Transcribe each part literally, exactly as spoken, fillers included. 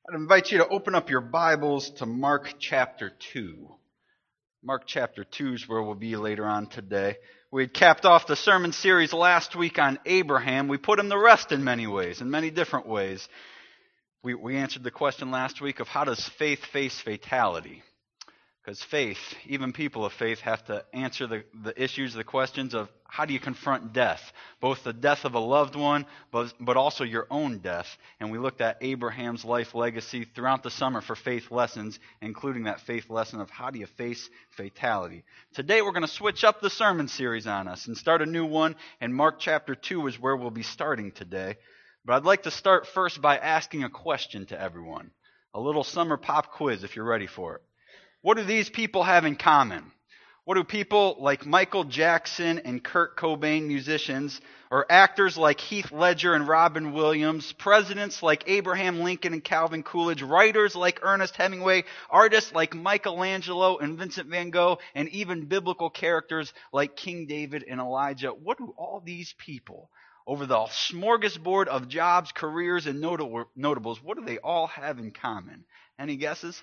I'd invite you to open up your Bibles to Mark chapter two. Mark chapter two is where we'll be later on today. We had capped off the sermon series last week on Abraham. We put him to rest in many ways, in many different ways. We, we answered the question last week of how does faith face fatality? Because faith, even people of faith, have to answer the, the issues, the questions of how do you confront death? Both the death of a loved one, but, but also your own death. And we looked at Abraham's life legacy throughout the summer for faith lessons, including that faith lesson of how do you face fatality. Today we're going to switch up the sermon series on us and start a new one, and Mark chapter two is where we'll be starting today. But I'd like to start first by asking a question to everyone. A little summer pop quiz if you're ready for it. What do these people have in common? What do people like Michael Jackson and Kurt Cobain, musicians, or actors like Heath Ledger and Robin Williams, presidents like Abraham Lincoln and Calvin Coolidge, writers like Ernest Hemingway, artists like Michelangelo and Vincent van Gogh, and even biblical characters like King David and Elijah? What do all these people, over the smorgasbord of jobs, careers, and notables, what do they all have in common? Any guesses?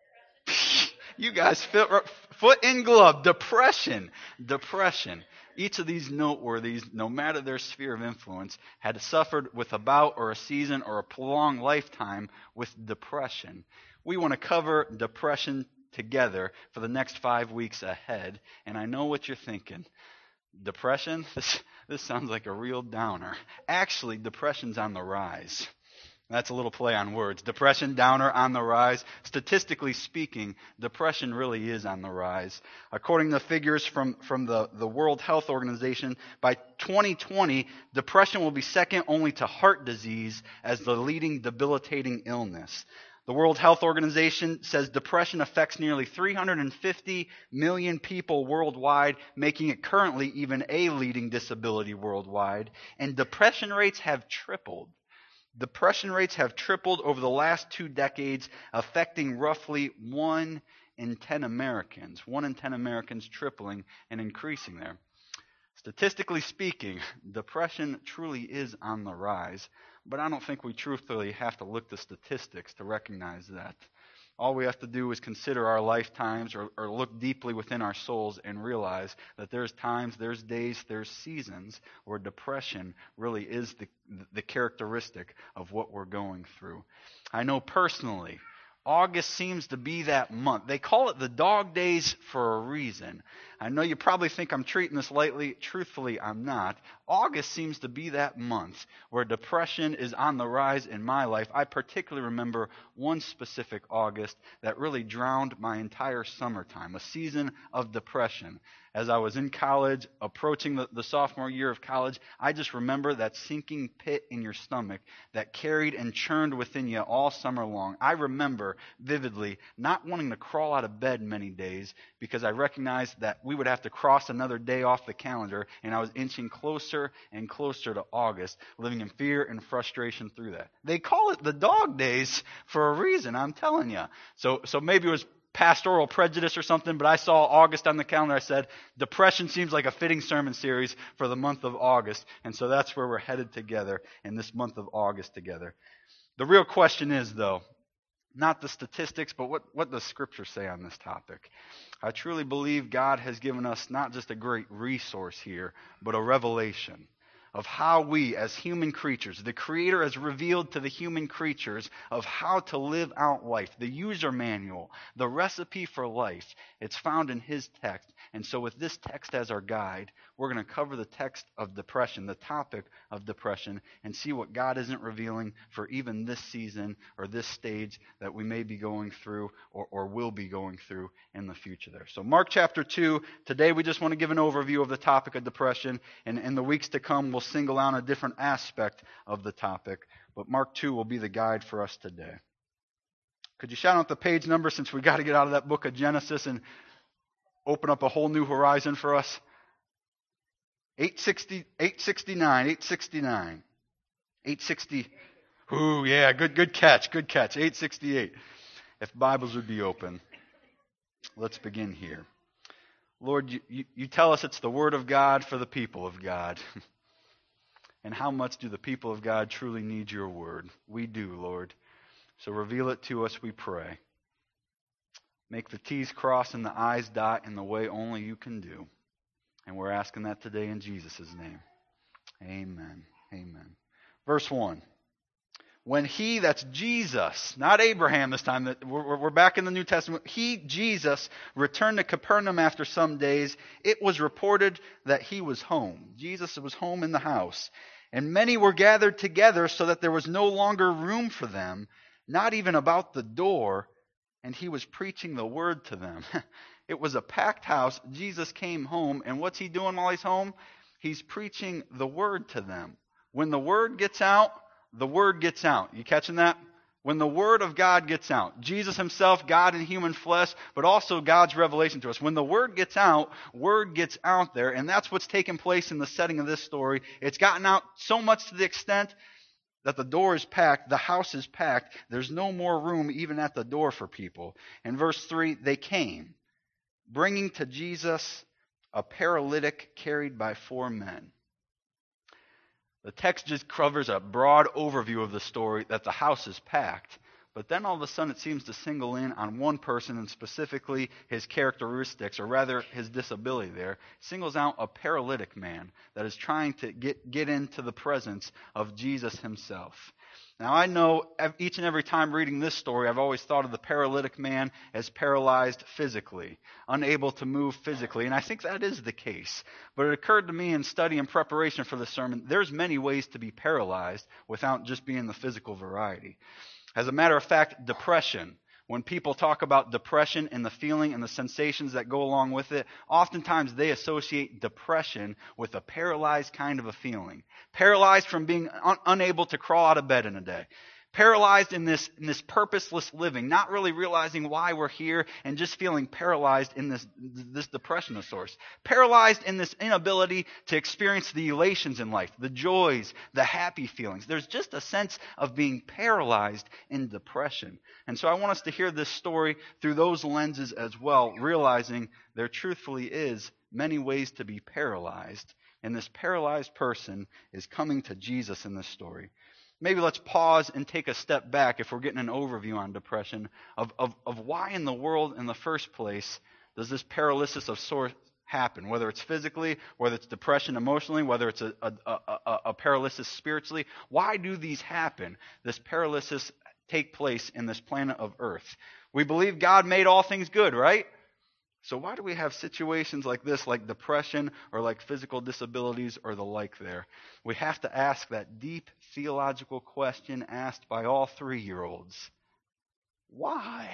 You guys, fit, foot in glove. Depression. Depression. Each of these noteworthies, no matter their sphere of influence, had suffered with a bout or a season or a prolonged lifetime with depression. We want to cover depression together for the next five weeks ahead. And I know what you're thinking. Depression? This, this sounds like a real downer. Actually, depression's on the rise. That's a little play on words. Depression, downer, on the rise. Statistically speaking, depression really is on the rise. According to figures from, from the, the World Health Organization, by twenty twenty, depression will be second only to heart disease as the leading debilitating illness. The World Health Organization says depression affects nearly three hundred fifty million people worldwide, making it currently even a leading disability worldwide. And depression rates have tripled. Depression rates have tripled over the last two decades, affecting roughly one in ten Americans. One in ten Americans tripling and increasing there. Statistically speaking, depression truly is on the rise, but I don't think we truthfully have to look to statistics to recognize that. All we have to do is consider our lifetimes or, or look deeply within our souls and realize that there's times, there's days, there's seasons where depression really is the, the characteristic of what we're going through. I know personally, August seems to be that month. They call it the dog days for a reason. I know you probably think I'm treating this lightly. Truthfully, I'm not. August seems to be that month where depression is on the rise in my life. I particularly remember one specific August that really drowned my entire summertime, a season of depression. As I was in college, approaching the, the sophomore year of college, I just remember that sinking pit in your stomach that carried and churned within you all summer long. I remember vividly not wanting to crawl out of bed many days because I recognized that we would have to cross another day off the calendar, and I was inching closer and closer to August, living in fear and frustration through that. They call it the dog days for a reason, I'm telling you. So, so maybe it was pastoral prejudice or something, but I saw August on the calendar. I said, depression seems like a fitting sermon series for the month of August. And so that's where we're headed together in this month of August together. The real question is, though, not the statistics, but what, what does Scripture say on this topic? I truly believe God has given us not just a great resource here, but a revelation of how we as human creatures, the Creator has revealed to the human creatures of how to live out life, the user manual, the recipe for life. It's found in His text. And so with this text as our guide, we're going to cover the text of depression, the topic of depression, and see what God isn't revealing for even this season or this stage that we may be going through or, or will be going through in the future there. So Mark chapter two, today we just want to give an overview of the topic of depression, and in the weeks to come we'll single out a different aspect of the topic, but Mark two will be the guide for us today. Could you shout out the page number since we got to get out of that book of Genesis and open up a whole new horizon for us? eight sixty, eight sixty-nine, eight sixty-nine, eight sixty. Ooh, yeah, good, good catch, good catch. eight sixty-eight. If Bibles would be open, let's begin here. Lord, you, you, you tell us it's the Word of God for the people of God. And how much do the people of God truly need your Word? We do, Lord. So reveal it to us, we pray. Make the T's cross and the I's dot in the way only you can do. And we're asking that today in Jesus' name. Amen. Amen. Verse one. When he, that's Jesus, not Abraham this time, that we're, we're back in the New Testament, he, Jesus, returned to Capernaum after some days. It was reported that he was home. Jesus was home in the house. And many were gathered together so that there was no longer room for them, not even about the door, and he was preaching the word to them. It was a packed house. Jesus came home, and what's he doing while he's home? He's preaching the word to them. When the word gets out, the word gets out. You catching that? When the word of God gets out, Jesus himself, God in human flesh, but also God's revelation to us. When the word gets out, word gets out there, and that's what's taken place in the setting of this story. It's gotten out so much to the extent that the door is packed, the house is packed. There's no more room even at the door for people. In verse three, they came, bringing to Jesus a paralytic carried by four men. The text just covers a broad overview of the story that the house is packed, but then all of a sudden it seems to single in on one person and specifically his characteristics, or rather his disability there. It singles out a paralytic man that is trying to get, get into the presence of Jesus himself. Now I know each and every time reading this story, I've always thought of the paralytic man as paralyzed physically, unable to move physically, and I think that is the case. But it occurred to me in study and preparation for the sermon, there's many ways to be paralyzed without just being the physical variety. As a matter of fact, depression. When people talk about depression and the feeling and the sensations that go along with it, oftentimes they associate depression with a paralyzed kind of a feeling. Paralyzed from being un- unable to crawl out of bed in a day. Paralyzed in this, in this purposeless living, not really realizing why we're here and just feeling paralyzed in this, this depression of sorts. Paralyzed in this inability to experience the elations in life, the joys, the happy feelings. There's just a sense of being paralyzed in depression. And so I want us to hear this story through those lenses as well, realizing there truthfully is many ways to be paralyzed. And this paralyzed person is coming to Jesus in this story. Maybe let's pause and take a step back if we're getting an overview on depression of, of, of why in the world in the first place does this paralysis of sorts happen, whether it's physically, whether it's depression emotionally, whether it's a, a, a, a, a paralysis spiritually. Why do these happen? This paralysis take place in this planet of Earth. We believe God made all things good, right? So why do we have situations like this, like depression or like physical disabilities or the like there? We have to ask that deep theological question asked by all three-year-olds. Why?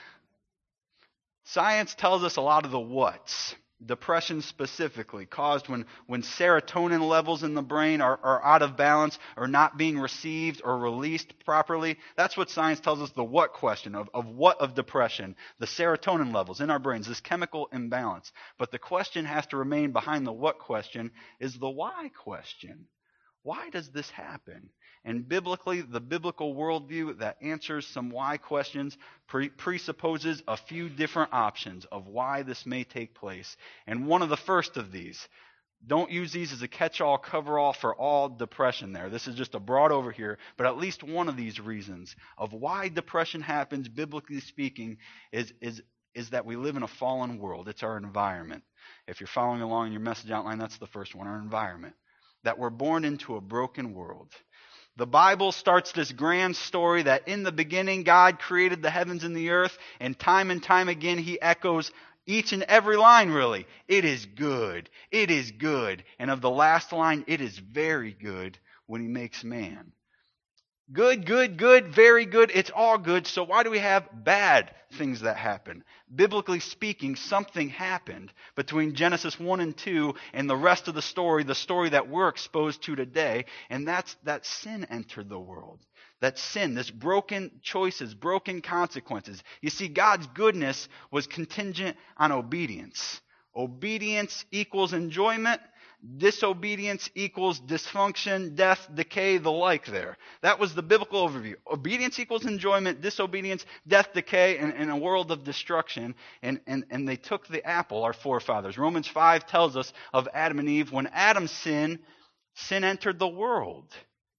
Science tells us a lot of the whats. Depression specifically, caused when, when serotonin levels in the brain are, are out of balance or not being received or released properly. That's what science tells us the what question of, of what of depression. The serotonin levels in our brains, this chemical imbalance. But the question has to remain behind the what question is the why question. Why does this happen? And biblically, the biblical worldview that answers some why questions pre- presupposes a few different options of why this may take place. And one of the first of these, don't use these as a catch-all, cover-all for all depression there. This is just a broad over here, but at least one of these reasons of why depression happens, biblically speaking, is, is, is that we live in a fallen world. It's our environment. If you're following along in your message outline, that's the first one, our environment. That we're born into a broken world. The Bible starts this grand story that in the beginning God created the heavens and the earth, and time and time again he echoes each and every line really. It is good. It is good. And of the last line, it is very good when he makes man. Good, good, good, very good. It's all good. So why do we have bad things that happen? Biblically speaking, something happened between Genesis one and two and the rest of the story, the story that we're exposed to today, and that's that sin entered the world. That sin, this broken choices, broken consequences. You see, God's goodness was contingent on obedience. Obedience equals enjoyment. Disobedience equals dysfunction, death, decay, the like there. That was the biblical overview. Obedience equals enjoyment, disobedience, death, decay, and, and a world of destruction. And, and, and they took the apple, our forefathers. Romans five tells us of Adam and Eve. When Adam sinned, sin entered the world.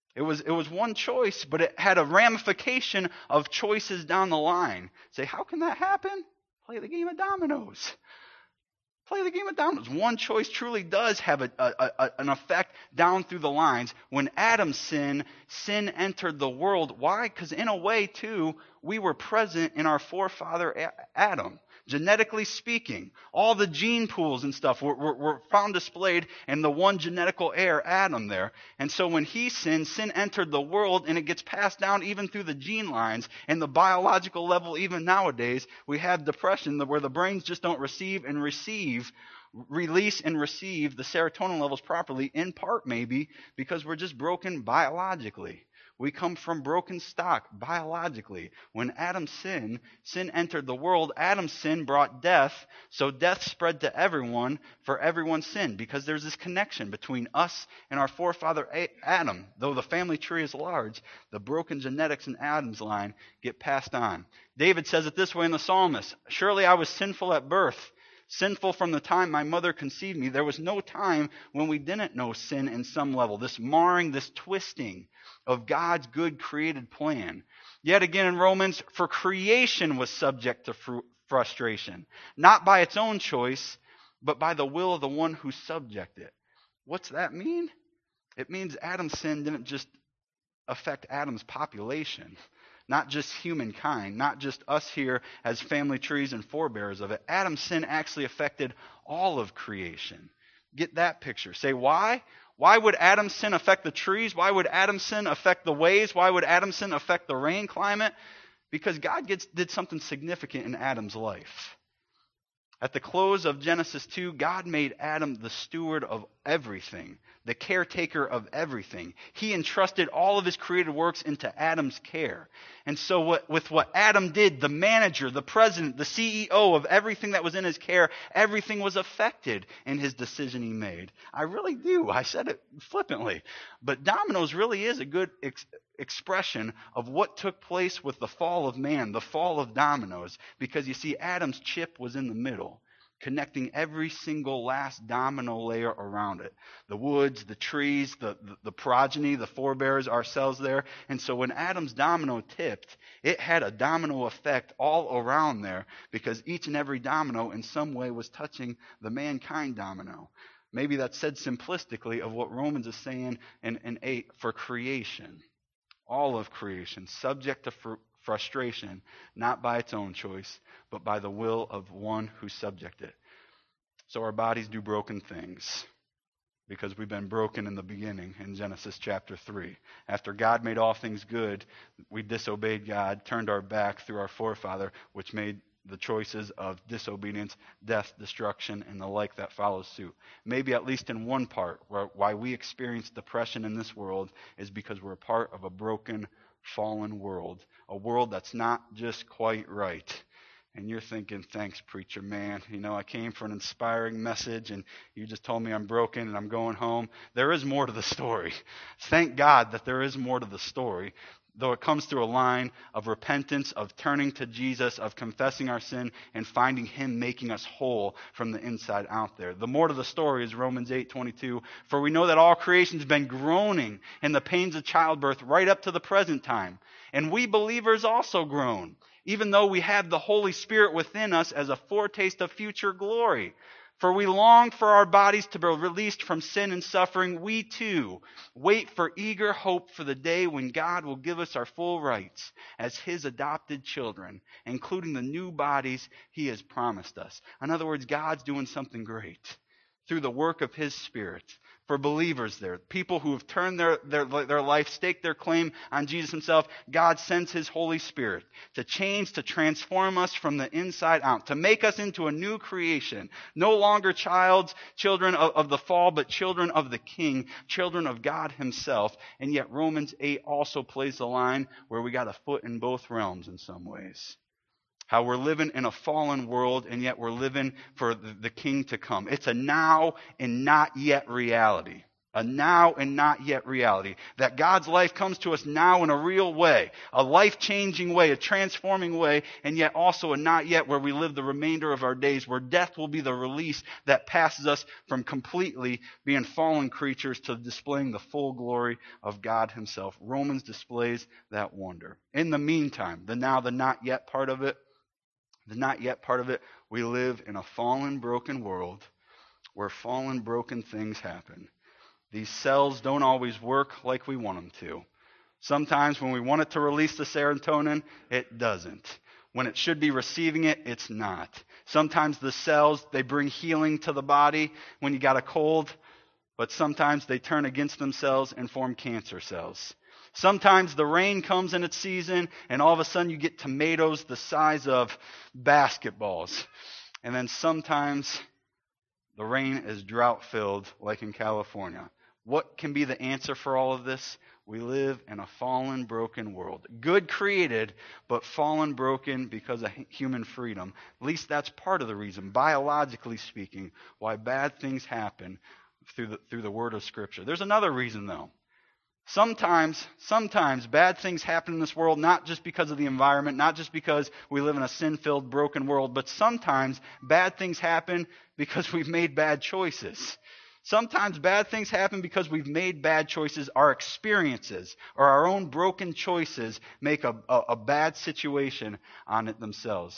It was, it was one choice, but it had a ramification of choices down the line. Say, how can that happen? Play the game of dominoes. Play the game of dominoes. One choice truly does have a, a, a, an effect down through the lines. When Adam sinned, sin entered the world. Why? Because in a way, too, we were present in our forefather Adam. Genetically speaking, all the gene pools and stuff were, were, were found displayed in the one genetical heir, Adam, there. And so when he sinned, sin entered the world, and it gets passed down even through the gene lines. And the biological level, even nowadays, we have depression where the brains just don't receive and receive, release and receive the serotonin levels properly, in part maybe because we're just broken biologically. We come from broken stock biologically. When Adam sinned, sin entered the world. Adam's sin brought death, so death spread to everyone for everyone's sin, because there's this connection between us and our forefather Adam. Though the family tree is large, the broken genetics in Adam's line get passed on. David says it this way in the Psalmist, "Surely I was sinful at birth, sinful from the time my mother conceived me." There was no time when we didn't know sin in some level. This marring, this twisting of God's good created plan. Yet again in Romans, for creation was subject to fr- frustration, not by its own choice, but by the will of the one who subjected it. What's that mean? It means Adam's sin didn't just affect Adam's population, not just humankind, not just us here as family trees and forebears of it. Adam's sin actually affected all of creation. Get that picture. Say, why? Why would Adam's sin affect the trees? Why would Adam's sin affect the waves? Why would Adam's sin affect the rain climate? Because God gets, did something significant in Adam's life. At the close of Genesis two, God made Adam the steward of everything, the caretaker of everything. He entrusted all of his created works into Adam's care. And so what, with what Adam did, the manager, the president, the C E O of everything that was in his care, everything was affected in his decision he made. I really do. I said it flippantly. But dominoes really is a good ex- expression of what took place with the fall of man, the fall of dominoes. Because you see, Adam's chip was in the middle, connecting every single last domino layer around it. The woods, the trees, the, the, the progeny, the forebears, ourselves there. And so when Adam's domino tipped, it had a domino effect all around there, because each and every domino in some way was touching the mankind domino. Maybe that's said simplistically of what Romans is saying in, in eight for creation. All of creation, subject to fr- frustration, not by its own choice, but by the will of one who subjected it. So our bodies do broken things, because we've been broken in the beginning in Genesis chapter three. After God made all things good, we disobeyed God, turned our back through our forefather, which made the choices of disobedience, death, destruction, and the like that follows suit. Maybe at least in one part, where why we experience depression in this world is because we're a part of a broken, fallen world. A world that's not just quite right. And you're thinking, thanks, preacher man. You know, I came for an inspiring message, and you just told me I'm broken and I'm going home. There is more to the story. Thank God that there is more to the story. Though it comes through a line of repentance, of turning to Jesus, of confessing our sin, and finding Him making us whole from the inside out there. The more to the story is Romans eight twenty-two. For we know that all creation has been groaning in the pains of childbirth right up to the present time. And we believers also groan, even though we have the Holy Spirit within us as a foretaste of future glory. For we long for our bodies to be released from sin and suffering. We too wait for eager hope for the day when God will give us our full rights as His adopted children, including the new bodies He has promised us. In other words, God's doing something great through the work of His Spirit. For believers there, people who have turned their, their, their life, staked their claim on Jesus Himself, God sends His Holy Spirit to change, to transform us from the inside out, to make us into a new creation. No longer childs, children of, of the fall, but children of the King, children of God Himself. And yet Romans eight also plays the line where we got a foot in both realms in some ways. How we're living in a fallen world, and yet we're living for the King to come. It's a now and not yet reality. A now and not yet reality. That God's life comes to us now in a real way, a life-changing way, a transforming way, and yet also a not yet where we live the remainder of our days, where death will be the release that passes us from completely being fallen creatures to displaying the full glory of God himself. Romans displays that wonder. In the meantime, the now, the not yet part of it, the not yet part of it, we live in a fallen, broken world where fallen, broken things happen. These cells don't always work like we want them to. Sometimes when we want it to release the serotonin, it doesn't. When it should be receiving it, it's not. Sometimes the cells, they bring healing to the body when you got a cold, but sometimes they turn against themselves and form cancer cells. Sometimes the rain comes in its season, and all of a sudden you get tomatoes the size of basketballs. And then sometimes the rain is drought-filled, like in California. What can be the answer for all of this? We live in a fallen, broken world. Good created, but fallen, broken because of human freedom. At least that's part of the reason, biologically speaking, why bad things happen through the, through the word of Scripture. There's another reason, though. Sometimes, sometimes bad things happen in this world not just because of the environment, not just because we live in a sin-filled, broken world, but sometimes bad things happen because we've made bad choices. Sometimes bad things happen because we've made bad choices. Our experiences or our own broken choices make a, a, a bad situation on it themselves.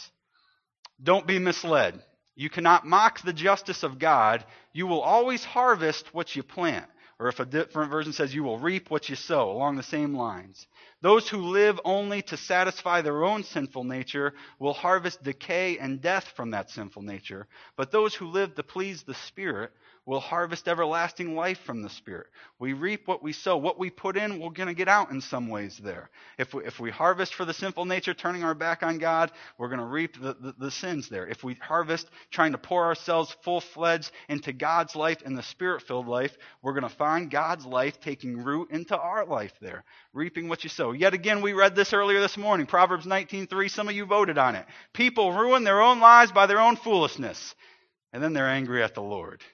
Don't be misled. You cannot mock the justice of God. You will always harvest what you plant. Or if a different version says you will reap what you sow, along the same lines. Those who live only to satisfy their own sinful nature will harvest decay and death from that sinful nature. But those who live to please the Spirit will harvest everlasting life from the Spirit. We reap what we sow. What we put in, we're going to get out in some ways there. If we, if we harvest for the sinful nature, turning our back on God, we're going to reap the, the, the sins there. If we harvest trying to pour ourselves full-fledged into God's life and the Spirit-filled life, we're going to find God's life taking root into our life there. Reaping what you sow. Yet again, we read this earlier this morning, Proverbs nineteen three. Some of you voted on it. People ruin their own lives by their own foolishness, and then they're angry at the Lord.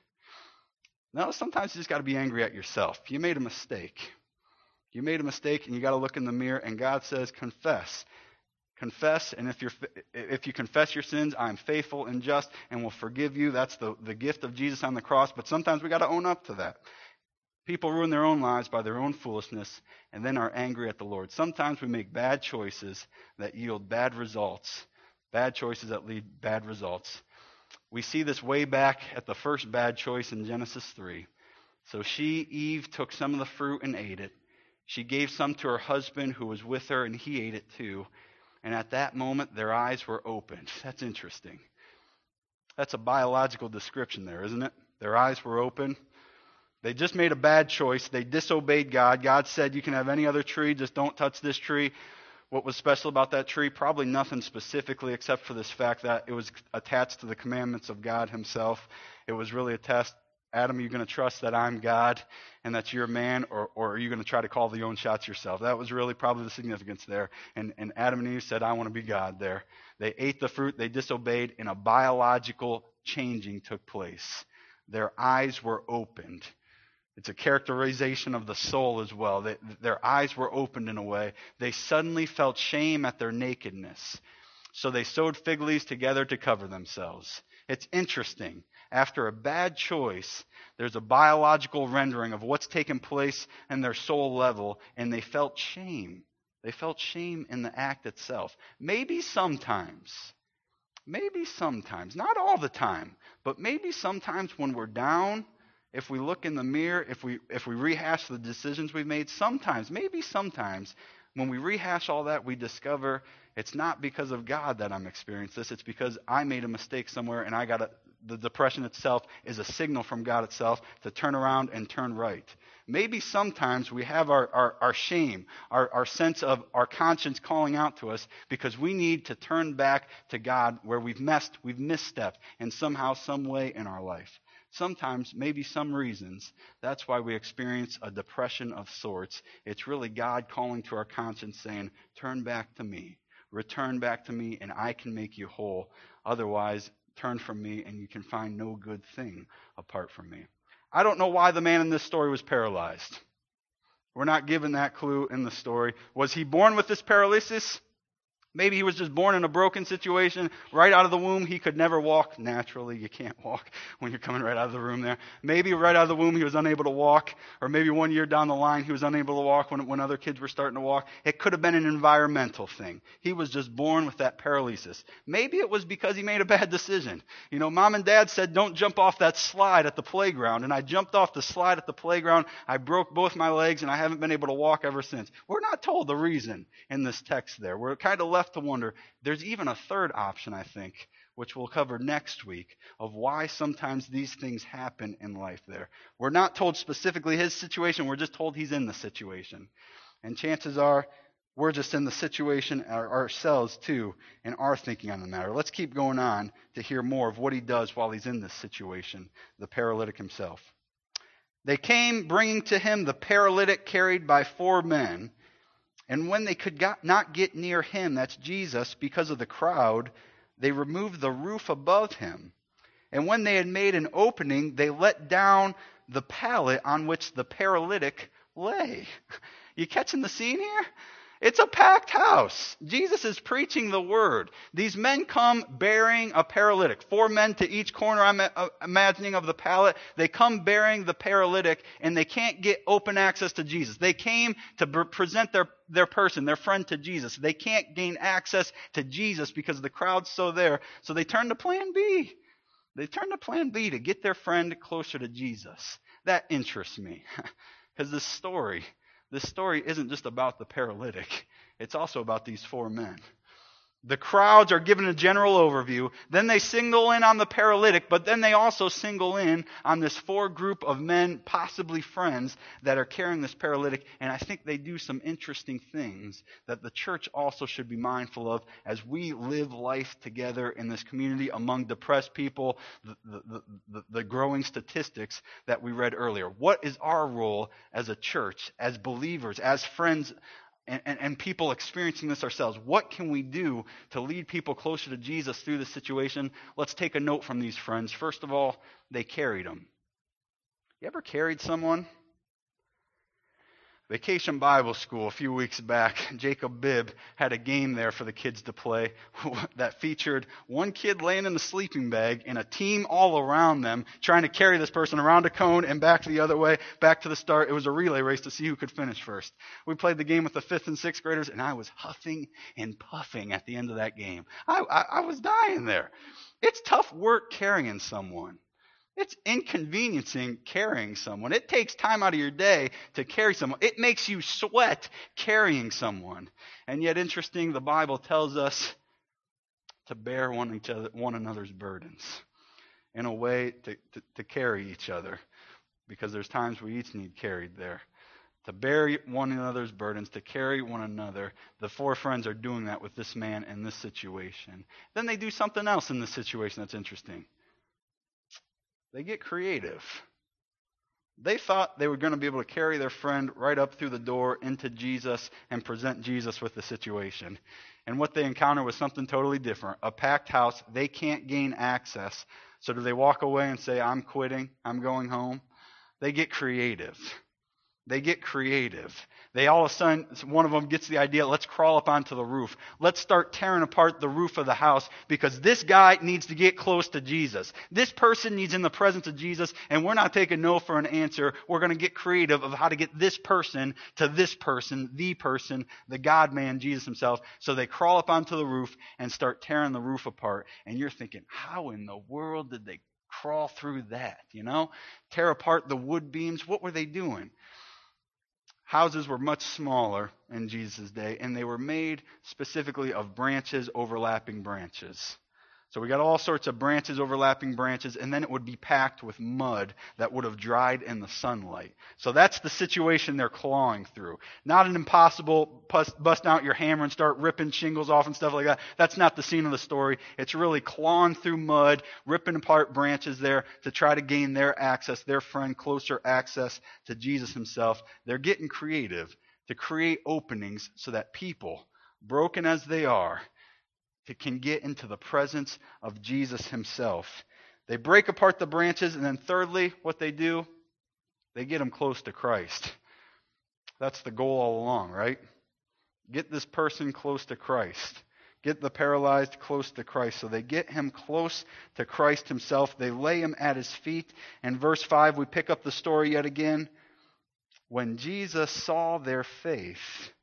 No, sometimes you just got to be angry at yourself. You made a mistake. You made a mistake, and you got to look in the mirror, and God says, confess. Confess, and if, you're, if you confess your sins, I'm faithful and just and will forgive you. That's the, the gift of Jesus on the cross, but sometimes we got to own up to that. People ruin their own lives by their own foolishness and then are angry at the Lord. Sometimes we make bad choices that yield bad results. Bad choices that lead bad results. We see this way back at the first bad choice in Genesis three. So she, Eve, took some of the fruit and ate it. She gave some to her husband who was with her, and he ate it too. And at that moment, their eyes were opened. That's interesting. That's a biological description there, isn't it? Their eyes were open. They just made a bad choice. They disobeyed God. God said, you can have any other tree, just don't touch this tree. What was special about that tree? Probably nothing specifically except for this fact that it was attached to the commandments of God himself. It was really a test. Adam, are you going to trust that I'm God and that you're a man, or, or are you going to try to call the own shots yourself? That was really probably the significance there. And, and Adam and Eve said, I want to be God there. They ate the fruit, they disobeyed, and a biological changing took place. Their eyes were opened. It's a characterization of the soul as well. They, their eyes were opened in a way. They suddenly felt shame at their nakedness. So they sewed fig leaves together to cover themselves. It's interesting. After a bad choice, there's a biological rendering of what's taken place in their soul level, and they felt shame. They felt shame in the act itself. Maybe sometimes, maybe sometimes, not all the time, but maybe sometimes when we're down, if we look in the mirror, if we if we rehash the decisions we've made, sometimes, maybe sometimes, when we rehash all that, we discover it's not because of God that I'm experiencing this. It's because I made a mistake somewhere, and I got a, the depression itself is a signal from God itself to turn around and turn right. Maybe sometimes we have our, our, our shame, our, our sense of our conscience calling out to us because we need to turn back to God where we've messed, we've misstepped in somehow, some way in our life. Sometimes, maybe some reasons, that's why we experience a depression of sorts. It's really God calling to our conscience saying, turn back to me, return back to me, and I can make you whole. Otherwise, turn from me and you can find no good thing apart from me. I don't know why the man in this story was paralyzed. We're not given that clue in the story. Was he born with this paralysis? Maybe he was just born in a broken situation. Right out of the womb, he could never walk. Naturally, you can't walk when you're coming right out of the room there. Maybe right out of the womb, he was unable to walk. Or maybe one year down the line, he was unable to walk when, when other kids were starting to walk. It could have been an environmental thing. He was just born with that paralysis. Maybe it was because he made a bad decision. You know, mom and dad said, don't jump off that slide at the playground. And I jumped off the slide at the playground. I broke both my legs, and I haven't been able to walk ever since. We're not told the reason in this text there. We're kind of left to wonder. There's even a third option, I think, which we'll cover next week, of why sometimes these things happen in life there. We're not told specifically his situation. We're just told he's in the situation. And chances are we're just in the situation ourselves too in our thinking on the matter. Let's keep going on to hear more of what he does while he's in this situation, the paralytic himself. They came bringing to him the paralytic carried by four men. And when they could got, not get near him, that's Jesus, because of the crowd, they removed the roof above him. And when they had made an opening, they let down the pallet on which the paralytic lay. You catching the scene here? It's a packed house. Jesus is preaching the word. These men come bearing a paralytic. Four men to each corner, I'm imagining, of the pallet. They come bearing the paralytic, and they can't get open access to Jesus. They came to present their, their person, their friend, to Jesus. They can't gain access to Jesus because the crowd's so there. So they turn to plan B. They turn to plan B to get their friend closer to Jesus. That interests me because this story... This story isn't just about the paralytic. It's also about these four men. The crowds are given a general overview. Then they single in on the paralytic, but then they also single in on this four group of men, possibly friends, that are carrying this paralytic. And I think they do some interesting things that the church also should be mindful of as we live life together in this community among depressed people, the, the, the, the growing statistics that we read earlier. What is our role as a church, as believers, as friends, And, and, and people experiencing this ourselves? What can we do to lead people closer to Jesus through this situation? Let's take a note from these friends. First of all, they carried him. You ever carried someone? Vacation Bible School a few weeks back, Jacob Bibb had a game there for the kids to play that featured one kid laying in a sleeping bag and a team all around them trying to carry this person around a cone and back the other way, back to the start. It was a relay race to see who could finish first. We played the game with the fifth and sixth graders, and I was huffing and puffing at the end of that game. I, I, I was dying there. It's tough work carrying someone. It's inconveniencing carrying someone. It takes time out of your day to carry someone. It makes you sweat carrying someone. And yet, interesting, the Bible tells us to bear one, each other, one another's burdens in a way to, to, to carry each other, because there's times we each need carried there. To bear one another's burdens, to carry one another. The four friends are doing that with this man in this situation. Then they do something else in this situation that's interesting. They get creative. They thought they were going to be able to carry their friend right up through the door into Jesus and present Jesus with the situation. And what they encounter was something totally different. A packed house. They can't gain access. So do they walk away and say, I'm quitting, I'm going home? They get creative. They get creative. They all of a sudden, one of them gets the idea, let's crawl up onto the roof. Let's start tearing apart the roof of the house because this guy needs to get close to Jesus. This person needs in the presence of Jesus, and we're not taking no for an answer. We're going to get creative of how to get this person to this person, the person, the God-man, Jesus himself. So they crawl up onto the roof and start tearing the roof apart. And you're thinking, how in the world did they crawl through that? You know, tear apart the wood beams. What were they doing? Houses were much smaller in Jesus' day, and they were made specifically of branches overlapping branches. So we got all sorts of branches overlapping branches, and then it would be packed with mud that would have dried in the sunlight. So that's the situation they're clawing through. Not an impossible bust, bust out your hammer and start ripping shingles off and stuff like that. That's not the scene of the story. It's really clawing through mud, ripping apart branches there to try to gain their access, their friend closer access to Jesus himself. They're getting creative to create openings so that people, broken as they are, can get into the presence of Jesus himself. They break apart the branches, and then thirdly, what they do, They get him close to Christ. That's the goal all along, right? Get this person close to Christ. Get the paralyzed close to Christ. So they get him close to Christ himself. They lay him at his feet. And verse five, we pick up the story yet again. When Jesus saw their faith,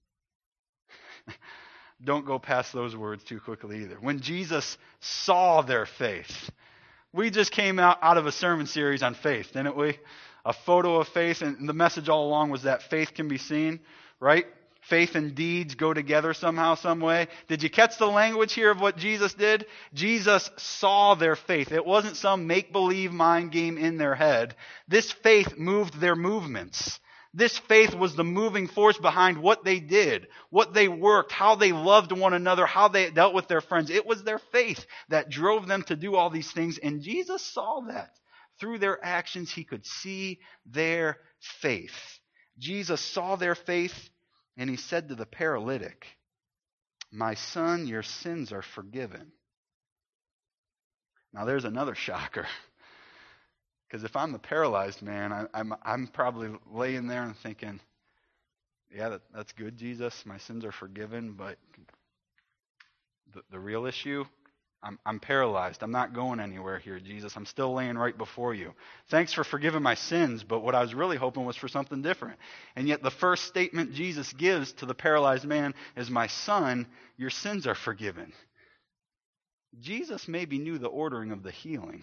don't go past those words too quickly either. When Jesus saw their faith. We just came out, out of a sermon series on faith, didn't we? A photo of faith, and the message all along was that faith can be seen, right? Faith and deeds go together somehow, some way. Did you catch the language here of what Jesus did? Jesus saw their faith. It wasn't some make-believe mind game in their head. This faith moved their movements. This faith was the moving force behind what they did, what they worked, how they loved one another, how they dealt with their friends. It was their faith that drove them to do all these things, and Jesus saw that. Through their actions, he could see their faith. Jesus saw their faith, and he said to the paralytic, "My son, your sins are forgiven." Now there's another shocker. Because if I'm the paralyzed man, I, I'm I'm probably laying there and thinking, yeah, that, that's good, Jesus. My sins are forgiven, but the, the real issue, I'm, I'm paralyzed. I'm not going anywhere here, Jesus. I'm still laying right before you. Thanks for forgiving my sins, but what I was really hoping was for something different. And yet the first statement Jesus gives to the paralyzed man is, "My son, your sins are forgiven." Jesus maybe knew the ordering of the healing.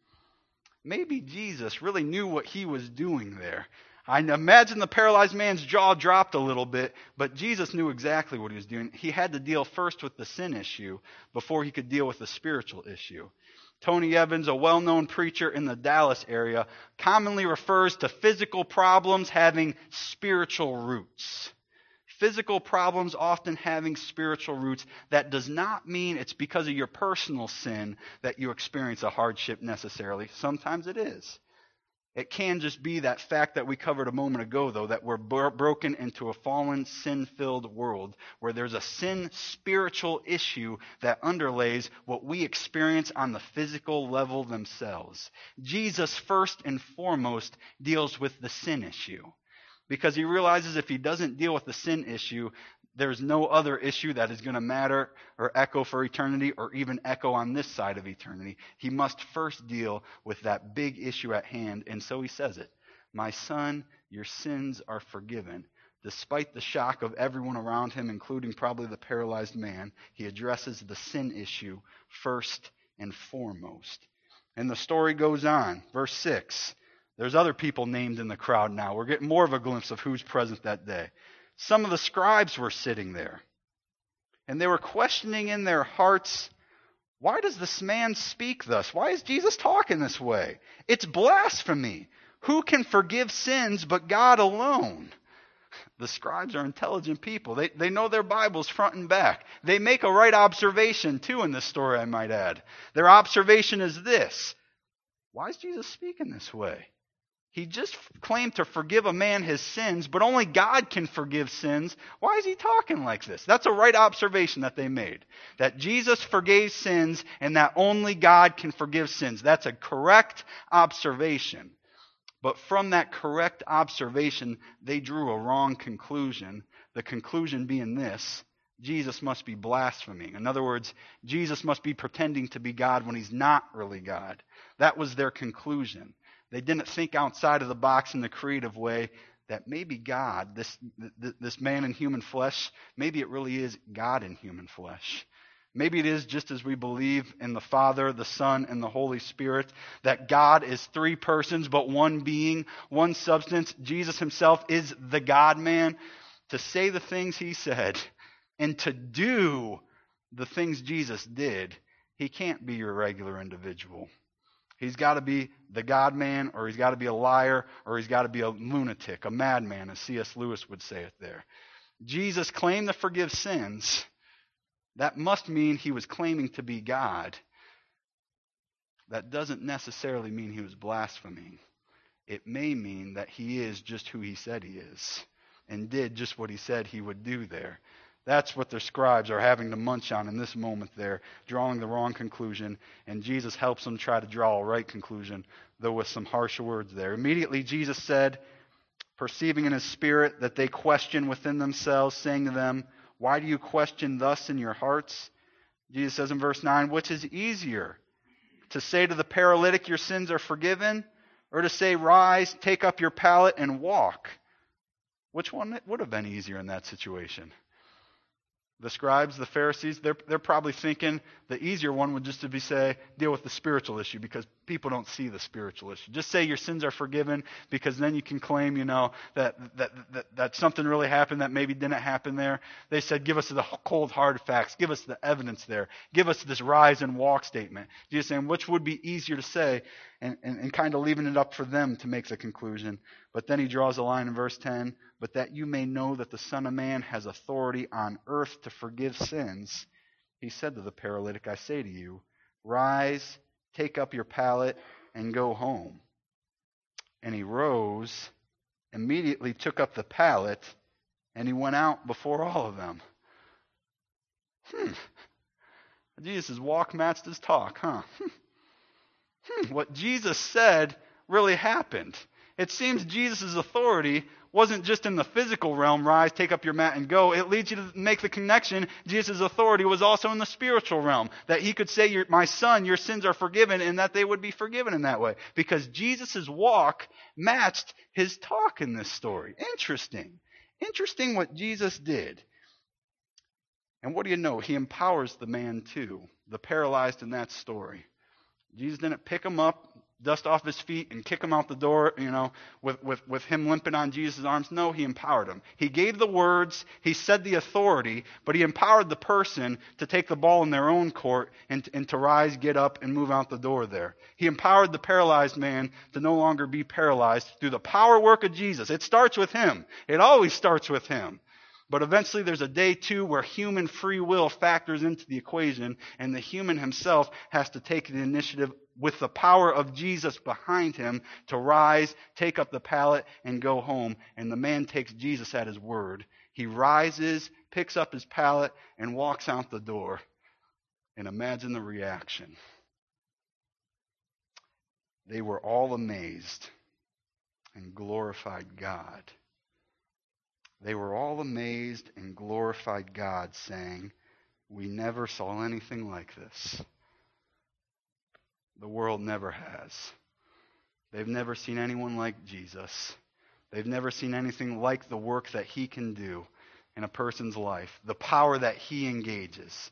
Maybe Jesus really knew what he was doing there. I imagine the paralyzed man's jaw dropped a little bit, but Jesus knew exactly what he was doing. He had to deal first with the sin issue before he could deal with the spiritual issue. Tony Evans, a well-known preacher in the Dallas area, commonly refers to physical problems having spiritual roots. Physical problems often having spiritual roots. That does not mean it's because of your personal sin that you experience a hardship necessarily. Sometimes it is. It can just be that fact that we covered a moment ago, though, that we're bro- broken into a fallen, sin-filled world where there's a sin spiritual issue that underlays what we experience on the physical level themselves. Jesus, first and foremost, deals with the sin issue. Because he realizes if he doesn't deal with the sin issue, there's no other issue that is going to matter or echo for eternity or even echo on this side of eternity. He must first deal with that big issue at hand. And so he says it. "My son, your sins are forgiven." Despite the shock of everyone around him, including probably the paralyzed man, he addresses the sin issue first and foremost. And the story goes on. Verse six. There's other people named in the crowd now. We're getting more of a glimpse of who's present that day. Some of the scribes were sitting there, and they were questioning in their hearts, "Why does this man speak thus? Why is Jesus talking this way? It's blasphemy. Who can forgive sins but God alone?" The scribes are intelligent people. They, they know their Bibles front and back. They make a right observation, too, in this story, I might add. Their observation is this: why is Jesus speaking this way? He just claimed to forgive a man his sins, but only God can forgive sins. Why is he talking like this? That's a right observation that they made. That Jesus forgave sins and that only God can forgive sins. That's a correct observation. But from that correct observation, they drew a wrong conclusion. The conclusion being this: Jesus must be blaspheming. In other words, Jesus must be pretending to be God when he's not really God. That was their conclusion. They didn't think outside of the box in the creative way that maybe God, this this man in human flesh, maybe it really is God in human flesh. Maybe it is just as we believe in the Father, the Son, and the Holy Spirit, that God is three persons but one being, one substance. Jesus himself is the God-man. To say the things he said and to do the things Jesus did, he can't be your regular individual. He's got to be the God-man, or he's got to be a liar, or he's got to be a lunatic, a madman, as C S Lewis would say it there. Jesus claimed to forgive sins. That must mean he was claiming to be God. That doesn't necessarily mean he was blaspheming. It may mean that he is just who he said he is and did just what he said he would do there. That's what their scribes are having to munch on in this moment there, drawing the wrong conclusion. And Jesus helps them try to draw a right conclusion, though with some harsh words there. Immediately Jesus said, perceiving in his spirit that they question within themselves, saying to them, why do you question thus in your hearts? Jesus says in verse nine, which is easier, to say to the paralytic, your sins are forgiven, or to say, rise, take up your pallet and walk? Which one would have been easier in that situation? The scribes, the Pharisees, they're, they're probably thinking the easier one would just to be say, deal with the spiritual issue, because people don't see the spiritual issue. Just say your sins are forgiven, because then you can claim, you know, that, that, that, that something really happened that maybe didn't happen there. They said, give us the cold hard facts. Give us the evidence there. Give us this rise and walk statement. Jesus saying, which would be easier to say, and, and, and kind of leaving it up for them to make the conclusion. But then he draws a line in verse ten, but that you may know that the Son of Man has authority on earth to forgive sins, he said to the paralytic, I say to you, rise, take up your pallet, and go home. And he rose, immediately took up the pallet, and he went out before all of them. Hmm. Jesus' walk matched his talk, huh? Hmm. What Jesus said really happened. It seems Jesus' authority wasn't just in the physical realm, rise, take up your mat and go. It leads you to make the connection. Jesus' authority was also in the spiritual realm, that he could say, my son, your sins are forgiven, and that they would be forgiven in that way. Because Jesus' walk matched his talk in this story. Interesting. Interesting what Jesus did. And what do you know? He empowers the man too, the paralyzed in that story. Jesus didn't pick him up, dust off his feet, and kick him out the door, you know, with, with, with him limping on Jesus' arms. No, he empowered him. He gave the words, he said the authority, but he empowered the person to take the ball in their own court and, and to rise, get up, and move out the door there. He empowered the paralyzed man to no longer be paralyzed through the power work of Jesus. It starts with him. It always starts with him. But eventually there's a day, too, where human free will factors into the equation, and the human himself has to take the initiative with the power of Jesus behind him to rise, take up the pallet, and go home. And the man takes Jesus at his word. He rises, picks up his pallet, and walks out the door. And imagine the reaction. They were all amazed and glorified God. They were all amazed and glorified God, saying, we never saw anything like this. The world never has. They've never seen anyone like Jesus. They've never seen anything like the work that he can do in a person's life, the power that he engages.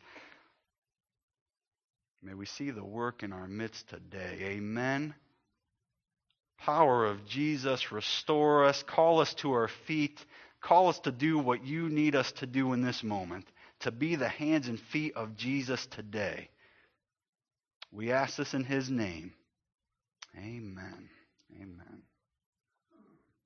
May we see the work in our midst today. Amen. Power of Jesus, restore us, call us to our feet. Call us to do what you need us to do in this moment, to be the hands and feet of Jesus today. We ask this in his name. Amen. Amen.